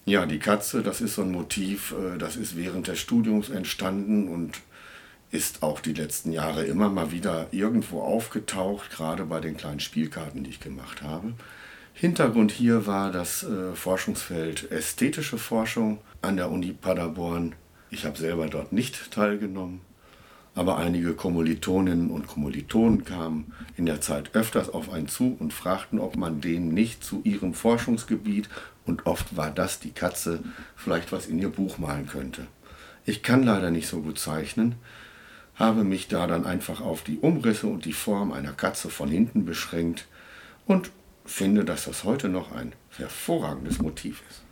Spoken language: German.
Ja, die Katze, das ist so ein Motiv, das ist während des Studiums entstanden und ist auch die letzten Jahre immer mal wieder irgendwo aufgetaucht, gerade bei den kleinen Spielkarten, die ich gemacht habe. Hintergrund hier war das Forschungsfeld ästhetische Forschung an der Uni Paderborn. Ich habe selber dort nicht teilgenommen, aber einige Kommilitoninnen und Kommilitonen kamen in der Zeit öfters auf einen zu und fragten, ob man denen nicht zu ihrem Forschungsgebiet, und oft war das die Katze, vielleicht was in ihr Buch malen könnte. Ich kann leider nicht so gut zeichnen, habe mich da dann einfach auf die Umrisse und die Form einer Katze von hinten beschränkt und finde, dass das heute noch ein hervorragendes Motiv ist.